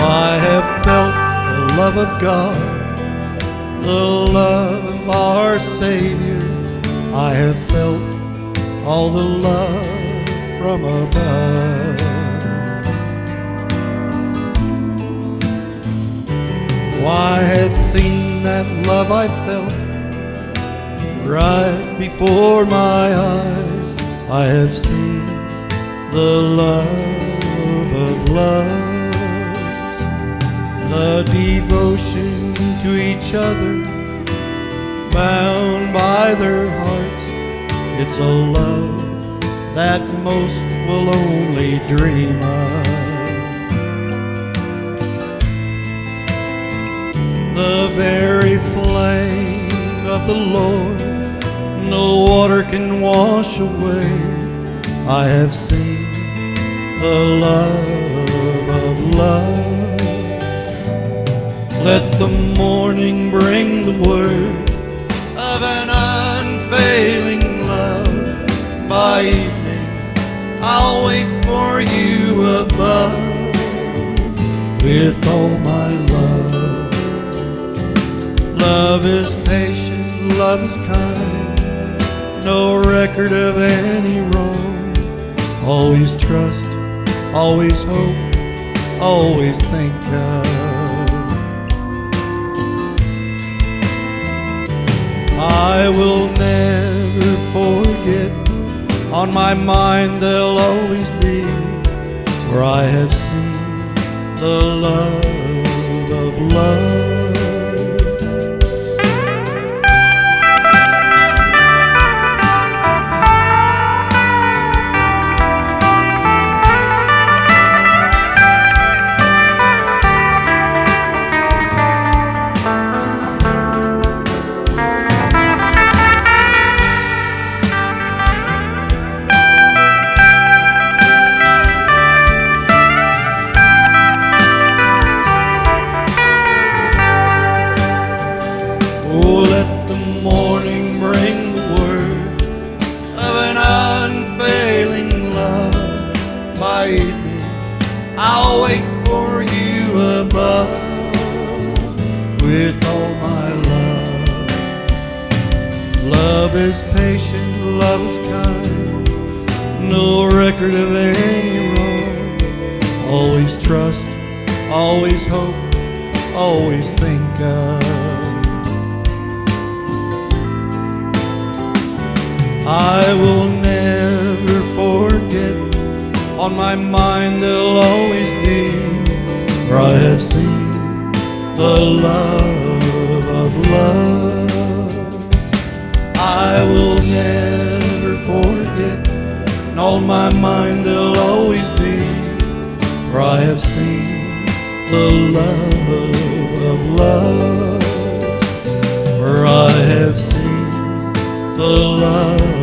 I have felt the love of God, the love of our Savior. I have felt all the love from above. I have seen that love I felt right before my eyes. I have seen the love of loves, the devotion to each other, bound by their hearts. It's a love that most will only dream of. The very flame of the Lord no water can wash away. I have seen the love of love. Let the morning bring the word of an unfailing love. By evening I'll wait for you above with all my love. Love is patient, love is kind, no record of any wrong. Always trust, always hope, always think of. I will never forget, on my mind they'll always be, where I have seen the love of love. Oh, let the morning bring the word of an unfailing love. By evening I'll wait for you above with all my love. Love is patient, love is kind, no record of any wrong. Always trust, always hope, always think of. I will never forget, on my mind they'll always be, where I have seen the love of love. I will never forget, and on my mind they'll always be, where I have seen the love of love, where I have seen the love